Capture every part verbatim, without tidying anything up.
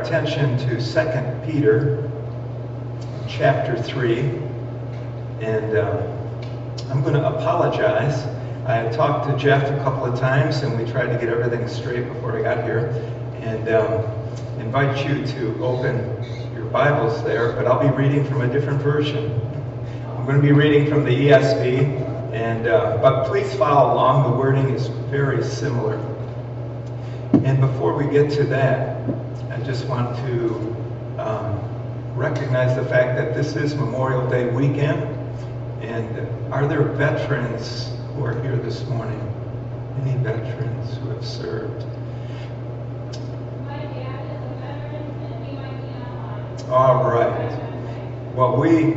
attention to Second Peter chapter three. And uh, I'm going to apologize. I had talked to Jeff a couple of times, and we tried to get everything straight before I got here. And um, invite you to open your Bibles there, but I'll be reading from a different version. I'm going to be reading from the E S V, and uh, but please follow along. The wording is very similar. And before we get to that, I just want to um, recognize the fact that this is Memorial Day weekend. And are there veterans who are here this morning? Any veterans who have served? My dad is a veteran, and he might be online. All right. Well, we,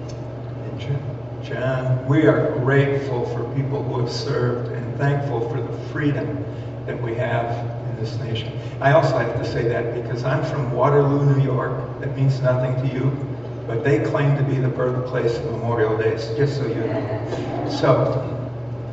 John, we are grateful for people who have served and thankful for the freedom that we have in this nation. I also have to say that because I'm from Waterloo, New York. That means nothing to you, but they claim to be the birthplace of Memorial Day, just so you know. So,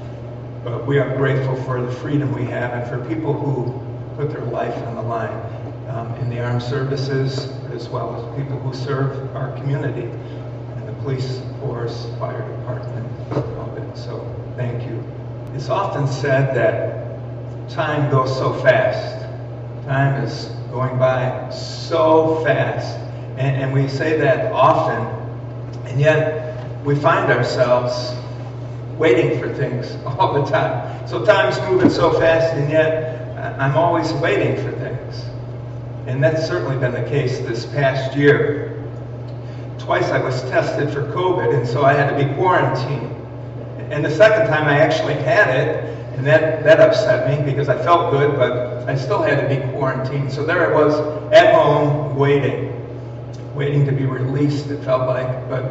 but we are grateful for the freedom we have and for people who put their life on the line um, in the armed services, as well as people who serve our community in the police force, fire department, all of it. So thank you. It's often said that time goes so fast. Time is going by so fast. And, and we say that often, and yet we find ourselves waiting for things all the time. So time's moving so fast, and yet I'm always waiting for things. And that's certainly been the case this past year. Twice I was tested for COVID, and so I had to be quarantined. And the second time I actually had it, and that, that upset me because I felt good, but I still had to be quarantined. So there I was at home waiting, waiting to be released, it felt like. But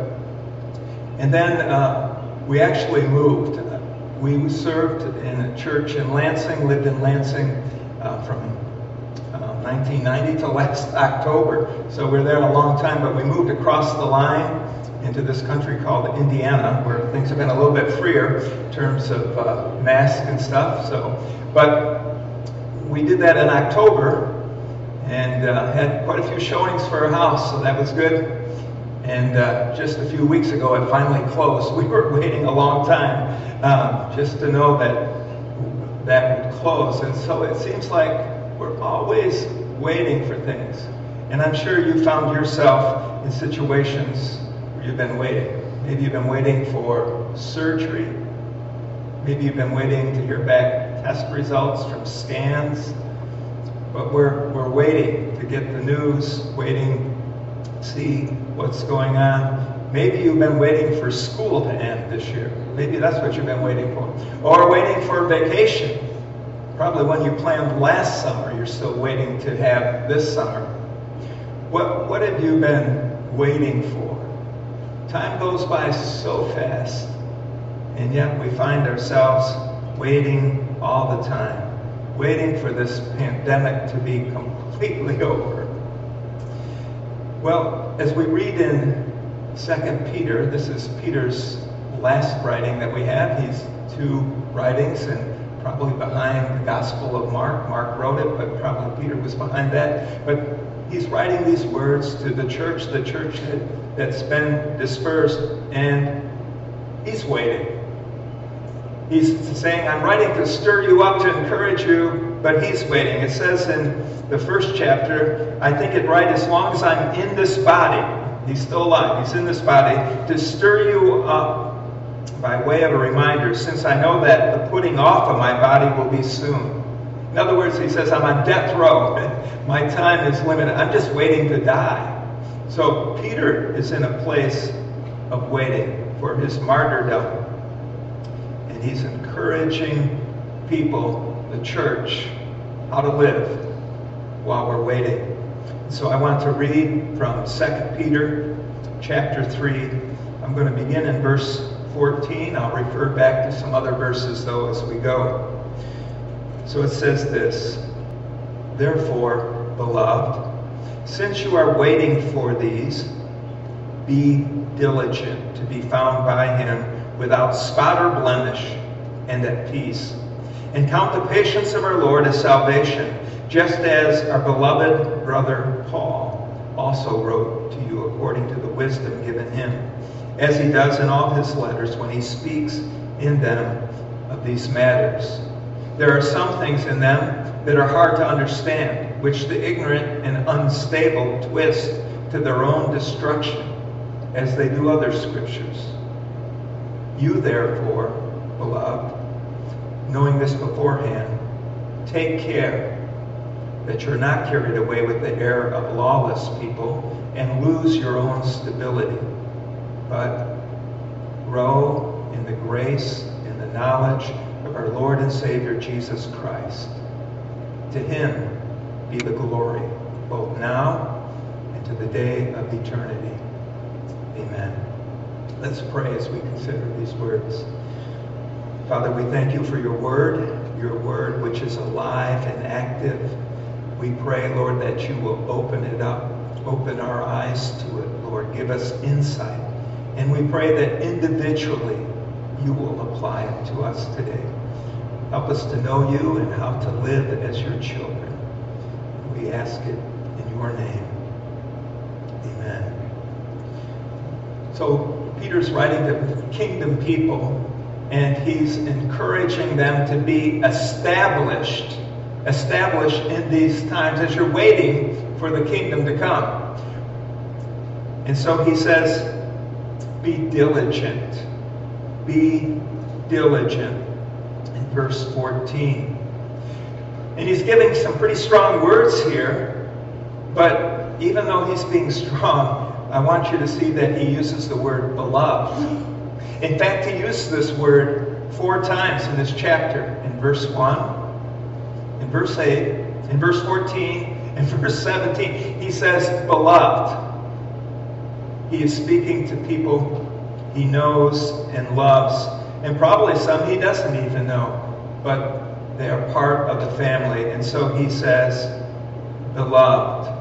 And then uh, we actually moved. We served in a church in Lansing, lived in Lansing uh, from uh, nineteen ninety to last October. So we were there a long time, but we moved across the line into this country called Indiana, where things have been a little bit freer in terms of uh, masks and stuff. So, but we did that in October and uh, had quite a few showings for our house, so that was good. And uh, just a few weeks ago, it finally closed. We were waiting a long time um, just to know that that would close. And so it seems like we're always waiting for things. And I'm sure you found yourself in situations you've been waiting. Maybe you've been waiting for surgery. Maybe you've been waiting to hear back test results from scans. But we're, we're waiting to get the news, waiting to see what's going on. Maybe you've been waiting for school to end this year. Maybe that's what you've been waiting for. Or waiting for vacation. Probably one you planned last summer, you're still waiting to have this summer. What, what have you been waiting for? Time goes by so fast, and yet we find ourselves waiting all the time, waiting for this pandemic to be completely over. Well, as we read in Second Peter, this is Peter's last writing that we have. He's two writings and probably behind the Gospel of Mark. Mark wrote it, but probably Peter was behind that. But he's writing these words to the church, the church that, that's been dispersed, and he's waiting. He's saying, I'm writing to stir you up, to encourage you, but he's waiting. It says in the first chapter, I think it right, as long as I'm in this body, he's still alive, he's in this body, to stir you up by way of a reminder, since I know that the putting off of my body will be soon. In other words, he says, I'm on death row. My time is limited. I'm just waiting to die. So Peter is in a place of waiting for his martyrdom. And he's encouraging people, the church, how to live while we're waiting. So I want to read from Second Peter chapter three. I'm going to begin in verse fourteen. I'll refer back to some other verses, though, as we go. So it says this, therefore, beloved, since you are waiting for these, be diligent to be found by him without spot or blemish and at peace. And count the patience of our Lord as salvation, just as our beloved brother Paul also wrote to you according to the wisdom given him, as he does in all his letters when he speaks in them of these matters. There are some things in them that are hard to understand, which the ignorant and unstable twist to their own destruction, as they do other scriptures. You therefore, beloved, knowing this beforehand, take care that you're not carried away with the error of lawless people and lose your own stability, but grow in the grace and the knowledge of our Lord and Savior Jesus Christ. To him be the glory, both now and to the day of eternity. Amen. Let's pray as we consider these words. Father, we thank you for your word, your word which is alive and active. We pray, Lord, that you will open it up, open our eyes to it, Lord. Give us insight. And we pray that individually you will apply it to us today. Help us to know you and how to live as your children. We ask it in your name. Amen. So Peter's writing to kingdom people, and he's encouraging them to be established, established in these times as you're waiting for the kingdom to come. And so he says, be diligent. Be diligent in verse fourteen. And he's giving some pretty strong words here, but even though he's being strong, I want you to see that he uses the word beloved. In fact, he uses this word four times in this chapter. In verse one, in verse eight, in verse fourteen, in verse seventeen, he says beloved. He is speaking to people he knows and loves, and probably some he doesn't even know, but they are part of the family. And so he says, beloved.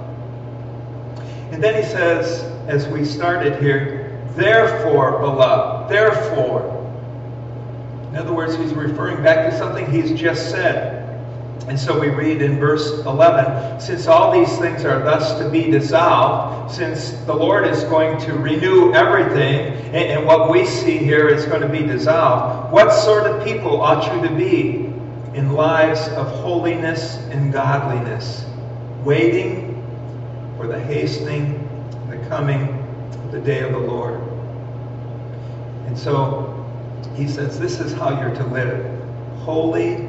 And then he says, as we started here, therefore, beloved, therefore. In other words, he's referring back to something he's just said. And so we read in verse eleven, since all these things are thus to be dissolved, since the Lord is going to renew everything, and, and what we see here is going to be dissolved, what sort of people ought you to be in lives of holiness and godliness, waiting for the hastening, the coming of the day of the Lord? And so he says, this is how you're to live, holy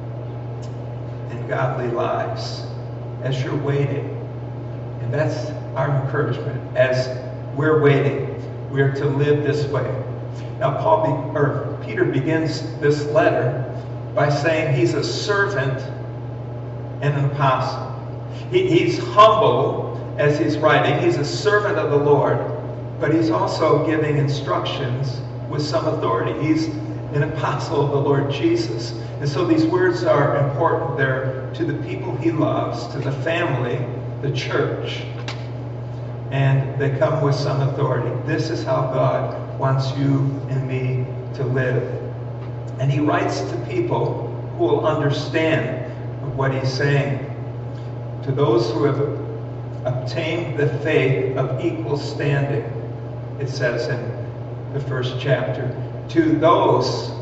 and godly lives as you're waiting. And that's our encouragement as we're waiting. We're to live this way. Now, Paul be, or Peter begins this letter by saying he's a servant and an apostle. He, he's humble as he's writing. He's a servant of the Lord, but he's also giving instructions with some authority. He's an apostle of the Lord Jesus. And so these words are important. They're to the people he loves, to the family, the church. And they come with some authority. This is how God wants you and me to live. And he writes to people who will understand what he's saying. To those who have obtained the faith of equal standing, it says in the first chapter. To those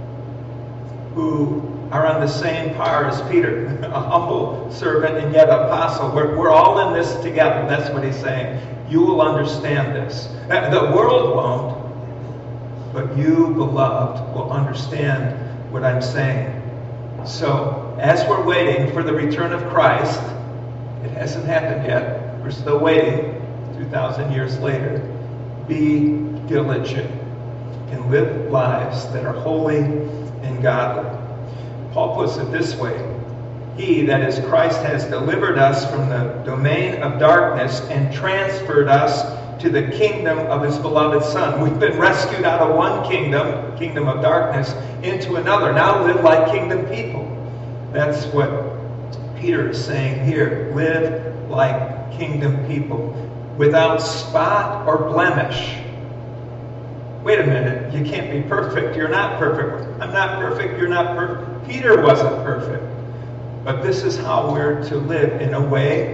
who are on the same par as Peter, a humble servant and yet apostle. We're, we're all in this together. That's what he's saying. You will understand this. The world won't, but you, beloved, will understand what I'm saying. So, as we're waiting for the return of Christ, it hasn't happened yet. We're still waiting two thousand years later. Be diligent and live lives that are holy and godly. Paul puts it this way. He, that is Christ, has delivered us from the domain of darkness and transferred us to the kingdom of his beloved Son. We've been rescued out of one kingdom, kingdom of darkness, into another. Now live like kingdom people. That's what Peter is saying here. Live like kingdom people, without spot or blemish. Wait a minute, you can't be perfect. You're not perfect. I'm not perfect. You're not perfect. Peter wasn't perfect. But this is how we're to live, in a way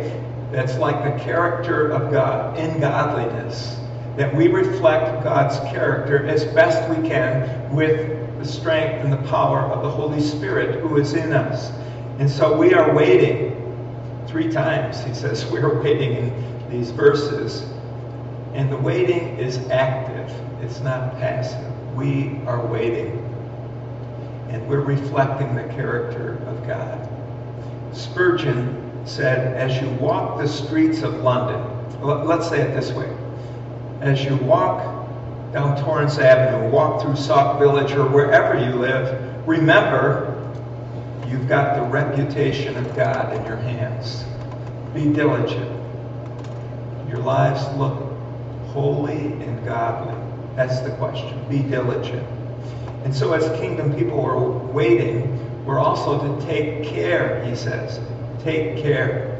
that's like the character of God in godliness, that we reflect God's character as best we can with the strength and the power of the Holy Spirit who is in us. And so we are waiting. Three times he says we are waiting in these verses. And the waiting is active. It's not passive. We are waiting. And we're reflecting the character of God. Spurgeon said, as you walk the streets of London, let's say it this way, as you walk down Torrance Avenue, walk through Sauk Village, or wherever you live, remember you've got the reputation of God in your hands. Be diligent. Your lives look holy and godly. That's the question. Be diligent. And so as kingdom people are waiting, we're also to take care, he says. Take care.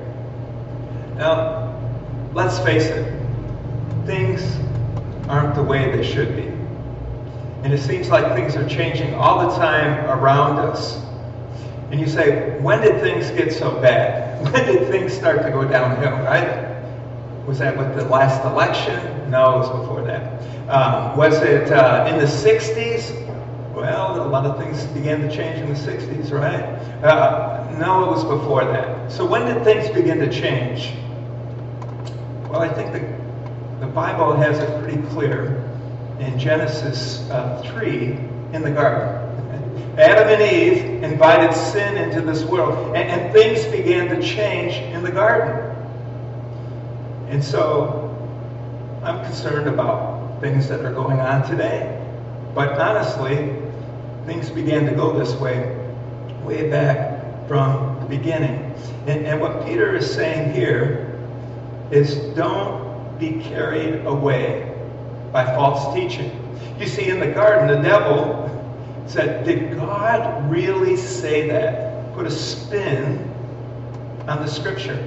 Now, let's face it. Things aren't the way they should be. And it seems like things are changing all the time around us. And you say, when did things get so bad? When did things start to go downhill, right? Was that with the last election? No, it was before that. Um, was it uh, in the sixties? Well, a lot of things began to change in the sixties, right? Uh, no, it was before that. So when did things begin to change? Well, I think the, the Bible has it pretty clear in Genesis uh, three in the garden. Adam and Eve invited sin into this world, and, and things began to change in the garden. And so I'm concerned about things that are going on today. But honestly, things began to go this way way back from the beginning. And, and what Peter is saying here is don't be carried away by false teaching. You see, in the garden, the devil said, did God really say that? Put a spin on the scripture.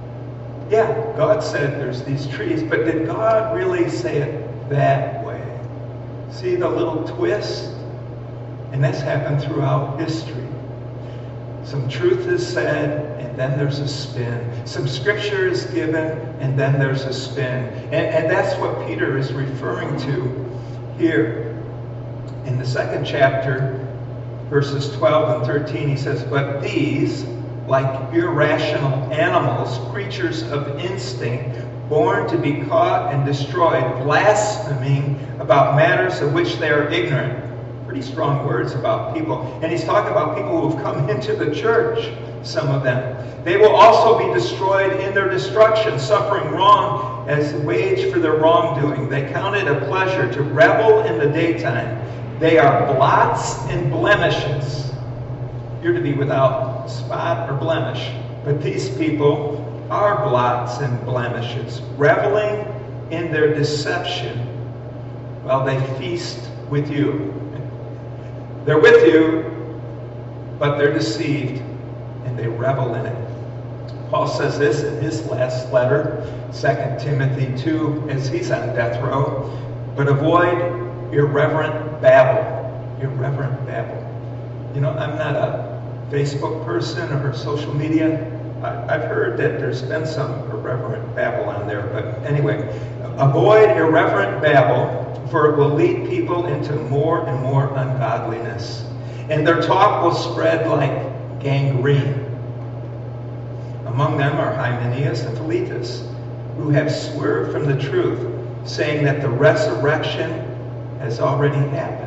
Yeah, God said there's these trees, but did God really say it that way? See the little twist? And that's happened throughout history. Some truth is said, and then there's a spin. Some scripture is given, and then there's a spin. And, and that's what Peter is referring to here. In the second chapter, verses twelve and thirteen, he says, but these, like irrational animals, creatures of instinct, born to be caught and destroyed, blaspheming about matters of which they are ignorant. Pretty strong words about people. And he's talking about people who have come into the church, some of them. They will also be destroyed in their destruction, suffering wrong as wage for their wrongdoing. They count it a pleasure to revel in the daytime. They are blots and blemishes. You're to be without spot or blemish. But these people are blots and blemishes, reveling in their deception while they feast with you. They're with you, but they're deceived, and they revel in it. Paul says this in his last letter, Second Timothy two, as he's on death row, but avoid irreverent babble. Irreverent babble. You know, I'm not a Facebook person or social media. I, I've heard that there's been some irreverent babble on there, but anyway, avoid irreverent babble, for it will lead people into more and more ungodliness. And their talk will spread like gangrene. Among them are Hymenaeus and Philetus, who have swerved from the truth, saying that the resurrection has already happened.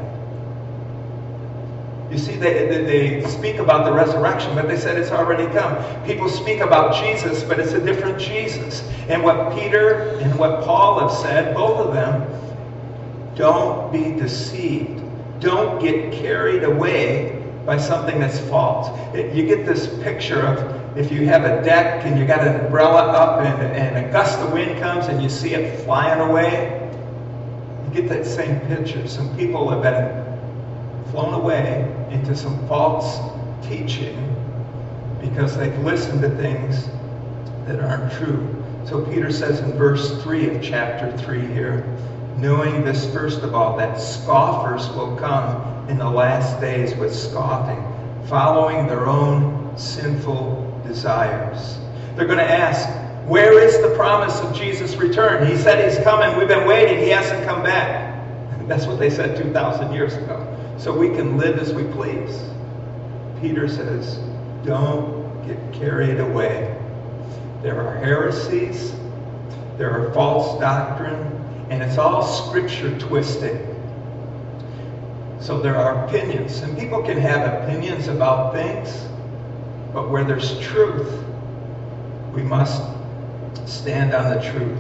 You see, they, they, they speak about the resurrection, but they said it's already come. People speak about Jesus, but it's a different Jesus. And what Peter and what Paul have said, both of them, don't be deceived. Don't get carried away by something that's false. You get this picture of if you have a deck and you got an umbrella up and, and a gust of wind comes and you see it flying away. You get that same picture. Some people have been flown away into some false teaching because they've listened to things that aren't true. So Peter says in verse three of chapter three here, knowing this first of all, that scoffers will come in the last days with scoffing, following their own sinful desires. They're going to ask, Where is the promise of Jesus' return? He said he's coming. We've been waiting. He hasn't come back. That's what they said two thousand years ago. So we can live as we please. Peter says, don't get carried away. There are heresies. There are false doctrine. And it's all scripture twisting. So there are opinions. And people can have opinions about things. But where there's truth, we must stand on the truth.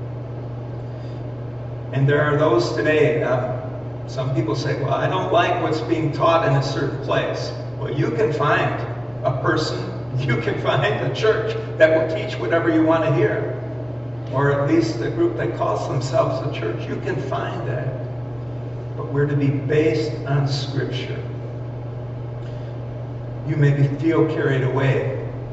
And there are those today, um, some people say, well, I don't like what's being taught in a certain place. Well, you can find a person, you can find a church that will teach whatever you want to hear. Or at least a group that calls themselves a church. You can find that. But we're to be based on Scripture. You may feel carried away.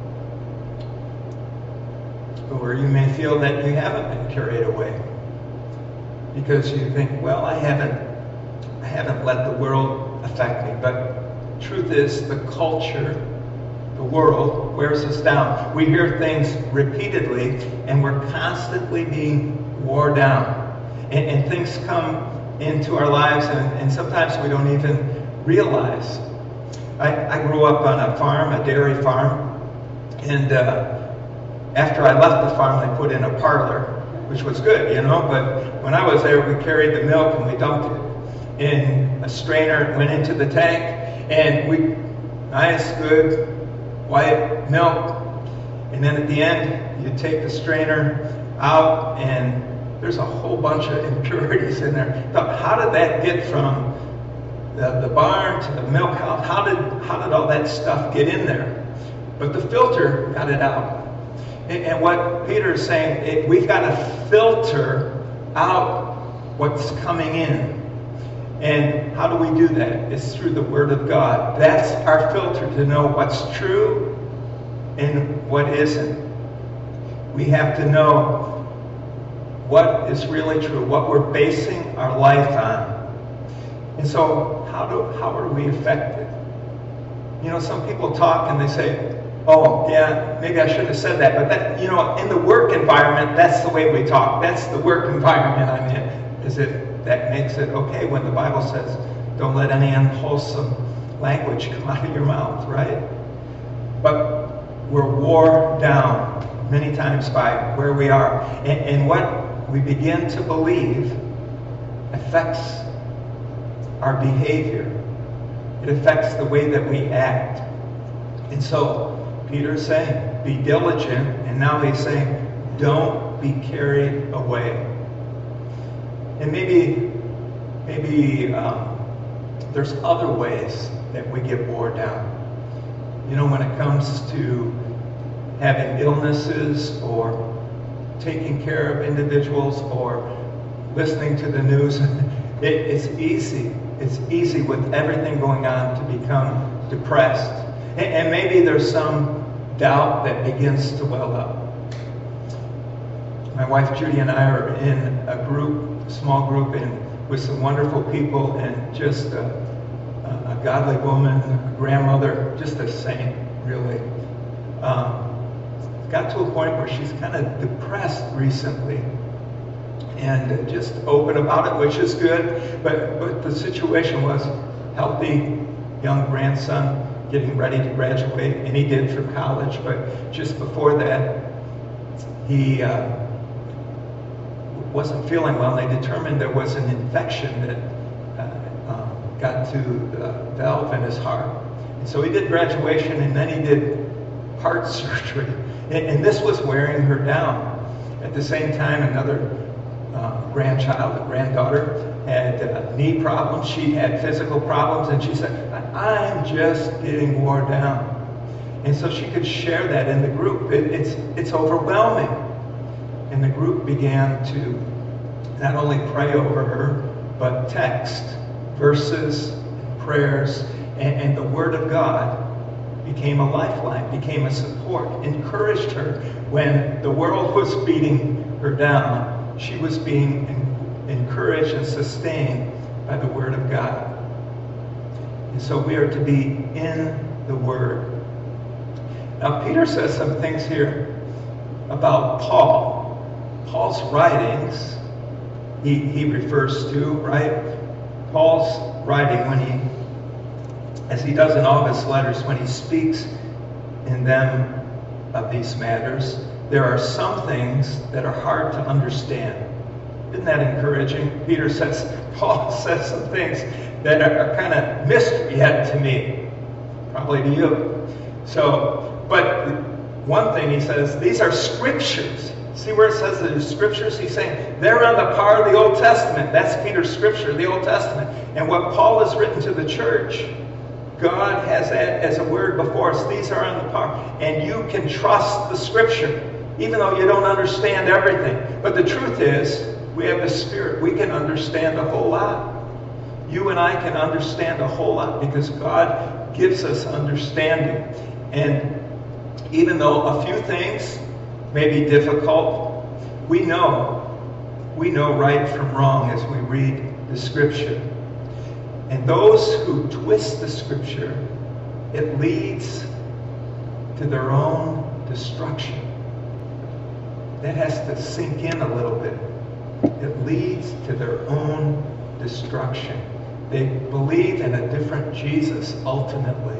Or you may feel that you haven't been carried away. Because you think, well, I haven't, I haven't let the world affect me. But truth is, the culture, the world, wears us down. We hear things repeatedly, and we're constantly being worn down. And, and things come into our lives, and, and sometimes we don't even realize. I, I grew up on a farm, a dairy farm, and uh, after I left the farm, they put in a parlor, which was good, you know, but when I was there, we carried the milk and we dumped it in a strainer, went into the tank, and we, nice, good, white milk, and then at the end, you take the strainer out, and there's a whole bunch of impurities in there. But how did that get from the, the barn to the milk house? How did, how did all that stuff get in there? But the filter got it out. And what Peter is saying, it, we've got to filter out what's coming in. And how do we do that? It's through the Word of God. That's our filter to know what's true and what isn't. We have to know what is really true, what we're basing our life on. And so how do how are we affected? You know, some people talk and they say, oh, yeah, maybe I shouldn't have said that. But that, you know, in the work environment, that's the way we talk. That's the work environment I'm in. Is it that makes it okay when the Bible says, don't let any unwholesome language come out of your mouth, right? But we're worn down many times by where we are. And, and what we begin to believe affects our behavior. It affects the way that we act. And so Peter is saying, be diligent, and now he's saying, don't be carried away. And maybe, maybe um, there's other ways that we get worn down. You know, when it comes to having illnesses or taking care of individuals or listening to the news, it, it's easy. It's easy with everything going on to become depressed. And, and maybe there's some doubt that begins to well up. My wife Judy and I are in a group, a small group, and with some wonderful people, and just a, a godly woman, a grandmother, just a saint, really. Um, got to a point where she's kind of depressed recently, and just open about it, which is good. But but the situation was healthy, young grandson getting ready to graduate, and he did from college. But just before that, he uh, wasn't feeling well. And they determined there was an infection that uh, um, got to the valve in his heart. And so he did graduation, and then he did heart surgery. And, and this was wearing her down. At the same time, another uh, grandchild, a granddaughter, had uh, knee problems. She had physical problems, and she said, I'm just getting worn down. And so she could share that in the group. It, it's, it's overwhelming. And the group began to not only pray over her, but text verses, prayers, and, and the Word of God became a lifeline, became a support, encouraged her. When the world was beating her down, she was being encouraged and sustained by the Word of God. And so we are to be in the Word. Now Peter says some things here about Paul. Paul's writings, he, he refers to, right? Paul's writing when he, as he does in all of his letters, when he speaks in them of these matters, there are some things that are hard to understand. Isn't that encouraging? Peter says, Paul says some things that are, are kind of mystery yet to me, probably to you. So, but one thing he says, these are scriptures. See where it says that it's scriptures? He's saying they're on the par of the Old Testament. That's Peter's scripture, the Old Testament. And what Paul has written to the church, God has that as a word before us. These are on the par. And you can trust the scripture, even though you don't understand everything. But the truth is, we have the Spirit. We can understand a whole lot. You and I can understand a whole lot because God gives us understanding. And even though a few things may be difficult, we know, we know right from wrong as we read the Scripture. And those who twist the Scripture, it leads to their own destruction. That has to sink in a little bit. It leads to their own destruction. They believe in a different Jesus ultimately.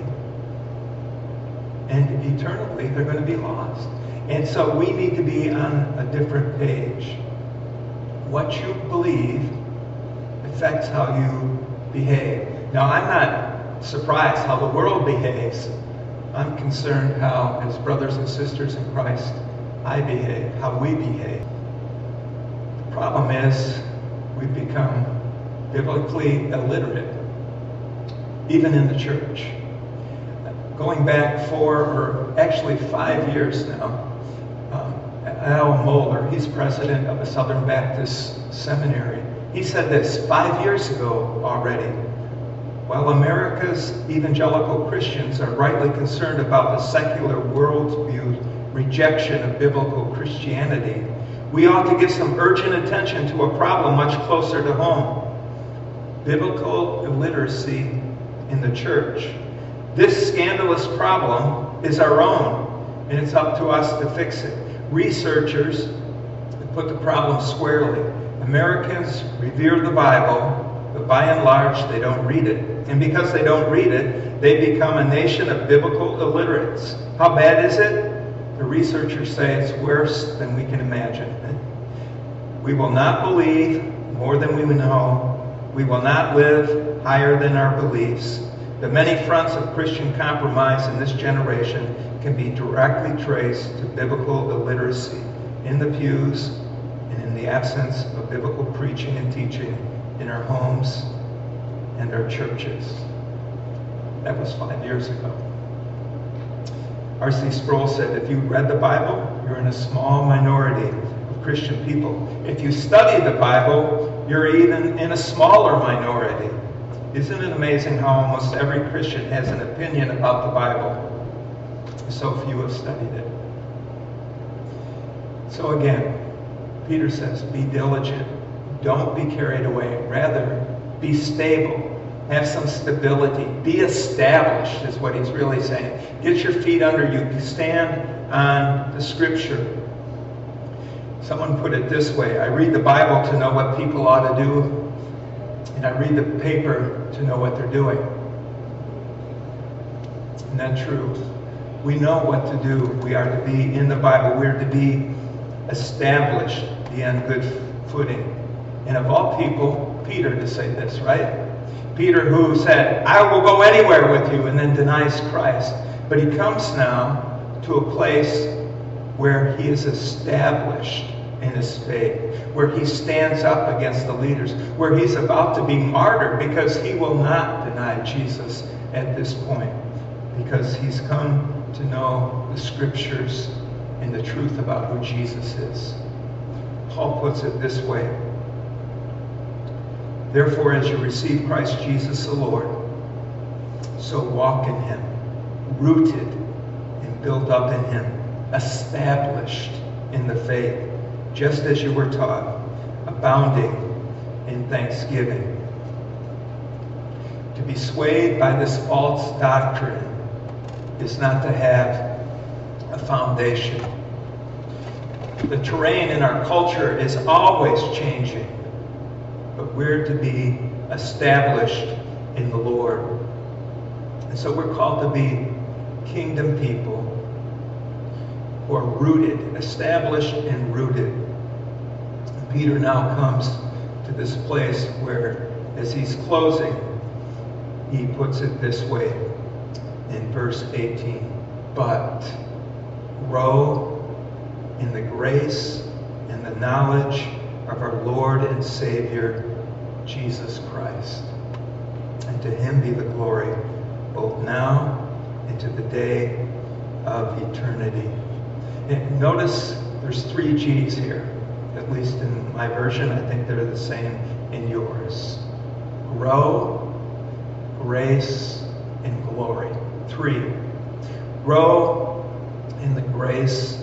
And eternally, they're going to be lost. And so we need to be on a different page. What you believe affects how you behave. Now, I'm not surprised how the world behaves. I'm concerned how, as brothers and sisters in Christ, I behave, how we behave. The problem is we've become biblically illiterate, even in the church. Going back four, or actually five years now, um, Al Mohler, he's president of the Southern Baptist Seminary, he said this five years ago already. While America's evangelical Christians are rightly concerned about the secular worldview's rejection of biblical Christianity, we ought to give some urgent attention to a problem much closer to home: biblical illiteracy in the church. This scandalous problem is our own, and it's up to us to fix it. Researchers put the problem squarely. Americans revere the Bible, but by and large, they don't read it. And because they don't read it, they become a nation of biblical illiterates. How bad is it? The researchers say it's worse than we can imagine. We will not believe more than we know. We will not live higher than our beliefs. The many fronts of Christian compromise in this generation can be directly traced to biblical illiteracy in the pews and in the absence of biblical preaching and teaching in our homes and our churches. That was five years ago. R C Sproul said, if you read the Bible, you're in a small minority of Christian people. If you study the Bible, you're even in a smaller minority. Isn't it amazing how almost every Christian has an opinion about the Bible? So few have studied it. So again, Peter says, be diligent. Don't be carried away. Rather, be stable. Have some stability. Be established is what he's really saying. Get your feet under you. Stand on the Scripture. Someone put it this way: I read the Bible to know what people ought to do, and I read the paper to know what they're doing. Isn't that true? We know what to do. We are to be in the Bible. We are to be established, be on good footing. And of all people, Peter to say this, right? Peter, who said, I will go anywhere with you, and then denies Christ. But he comes now to a place where he is established in his faith, where he stands up against the leaders, where he's about to be martyred because he will not deny Jesus at this point, because he's come to know the Scriptures and the truth about who Jesus is. Paul puts it this way: therefore, as you receive Christ Jesus the Lord, so walk in him, rooted and built up in him, established in the faith, just as you were taught, abounding in thanksgiving. To be swayed by this false doctrine is not to have a foundation. The terrain in our culture is always changing, but we're to be established in the Lord. And so we're called to be kingdom people who are rooted, established and rooted. And Peter now comes to this place where, as he's closing, he puts it this way in verse eighteen. But grow in the grace and the knowledge of our Lord and Savior, Jesus Christ. And to him be the glory, both now and to the day of eternity. And notice there's three G's here. At least in my version, I think they're the same in yours. Grow, grace, and glory. Three. Grow in the grace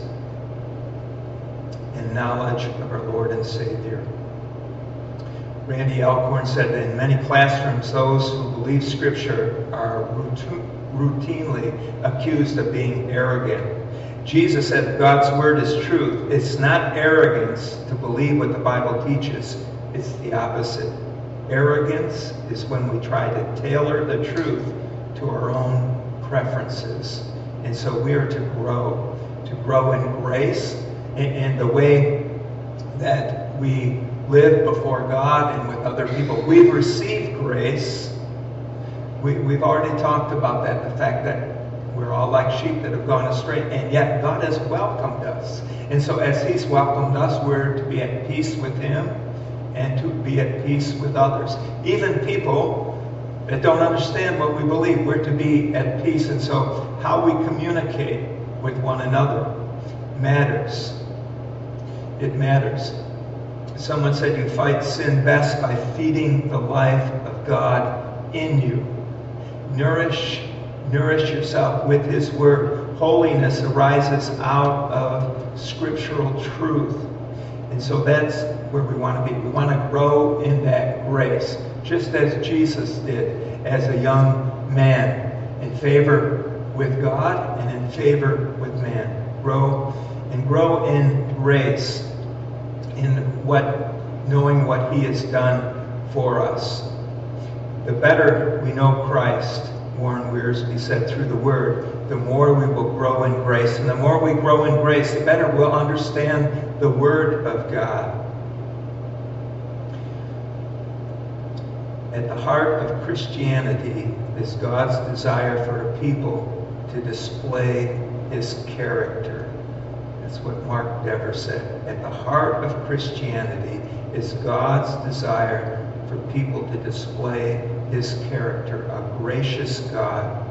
and knowledge of our Lord and Savior. Randy Alcorn said that in many classrooms, those who believe Scripture are routinely accused of being arrogant. Jesus said God's Word is truth. It's not arrogance to believe what the Bible teaches. It's the opposite. Arrogance is when we try to tailor the truth to our own preferences. And so we are to grow, to grow in grace in the way that we live before God and with other people. We've received grace. We, we've already talked about that, the fact that we're all like sheep that have gone astray, and yet God has welcomed us. And so as he's welcomed us, we're to be at peace with him and to be at peace with others. Even people that don't understand what we believe, we're to be at peace. And so how we communicate with one another matters. It matters. Someone said you fight sin best by feeding the life of God in you. Nourish, nourish yourself with his word. Holiness arises out of scriptural truth. And so that's where we want to be. We want to grow in that grace, just as Jesus did as a young man, in favor with God and in favor with man. Grow and grow in grace, in what, knowing what he has done for us. The better we know Christ, Warren Wiersbe said, through the Word, the more we will grow in grace. And the more we grow in grace, the better we'll understand the Word of God. At the heart of Christianity is God's desire for a people to display his character. That's what Mark Dever said. At the heart of Christianity is God's desire for people to display his character, a gracious God.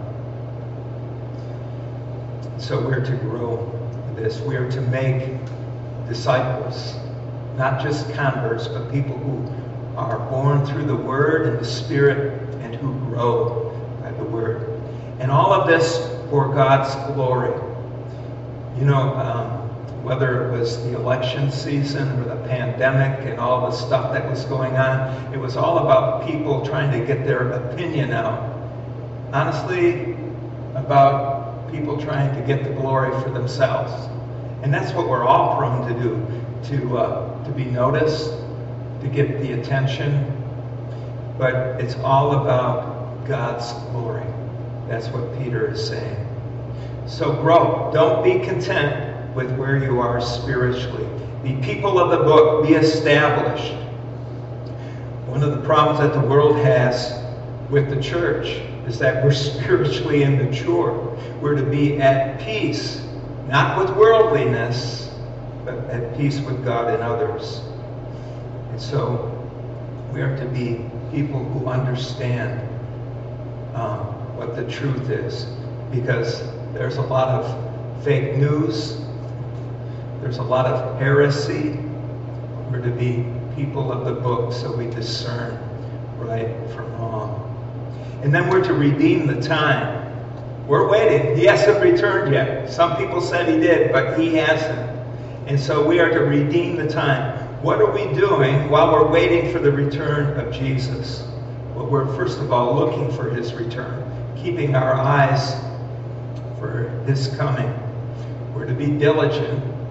So we're to grow this. We're to make disciples, not just converts, but people who are born through the Word and the Spirit and who grow by the Word. And all of this for God's glory. You know, um, whether it was the election season or the pandemic and all the stuff that was going on, it was all about people trying to get their opinion out. Honestly, about people trying to get the glory for themselves. And that's what we're all prone to do, to, uh, to be noticed, to get the attention. But it's all about God's glory. That's what Peter is saying. So grow. Don't be content with where you are spiritually. Be people of the book. Be established. One of the problems that the world has with the church is that we're spiritually immature. We're to be at peace, not with worldliness, but at peace with God and others. And so we are to be people who understand um, what the truth is, because there's a lot of fake news. There's a lot of heresy. We're to be people of the book, so we discern right from wrong. And then we're to redeem the time. We're waiting. He hasn't returned yet. Some people said he did, but he hasn't. And so we are to redeem the time. What are we doing while we're waiting for the return of Jesus? Well, we're first of all looking for his return, keeping our eyes for his coming. We're to be diligent,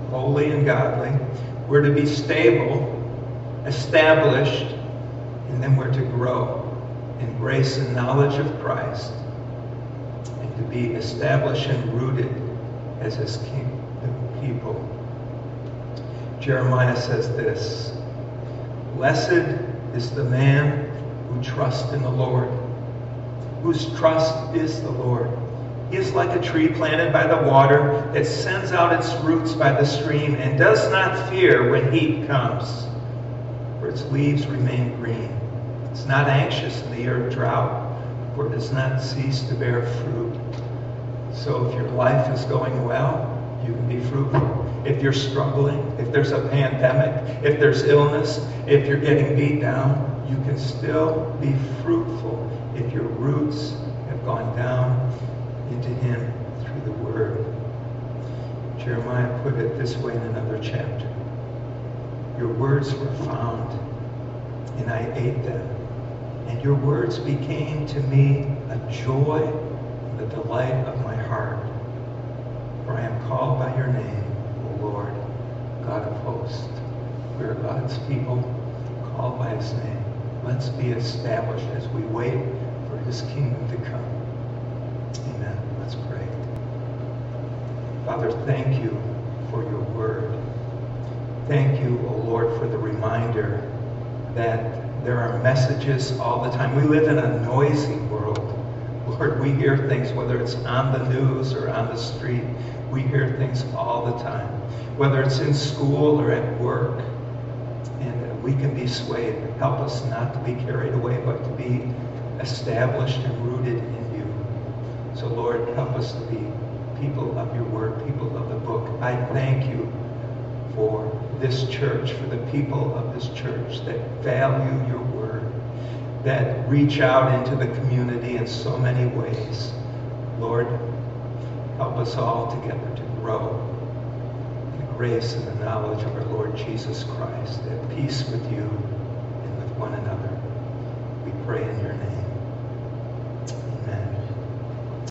holy and godly. We're to be stable, established, and then we're to grow in grace and knowledge of Christ, and to be established and rooted as his kingdom people. Jeremiah says this, "Blessed is the man who trusts in the Lord, whose trust is the Lord. He is like a tree planted by the water that sends out its roots by the stream and does not fear when heat comes, for its leaves remain green. It's not anxious in the year of drought, for it does not cease to bear fruit." So if your life is going well, you can be fruitful. If you're struggling, if there's a pandemic, if there's illness, if you're getting beat down, you can still be fruitful if your roots have gone down into him through the word. Jeremiah put it this way in another chapter. "Your words were found, and I ate them, and your words became to me a joy and the delight of my heart. For I am called by your name, O Lord, God of hosts." We are God's people, called by his name. Let's be established as we wait for his kingdom to come. Amen. Let's pray. Father, thank you for your word. Thank you, O Lord, for the reminder that there are messages all the time. We live in a noisy world. Lord, we hear things, whether it's on the news or on the street, we hear things all the time. Whether it's in school or at work, and we can be swayed. Help us not to be carried away, but to be established and rooted in you. So Lord, help us to be people of your word, people of the book. I thank you for this church, for the people of this church that value your word, that reach out into the community in so many ways. Lord, help us all together to grow in the grace and the knowledge of our Lord Jesus Christ, at peace with you,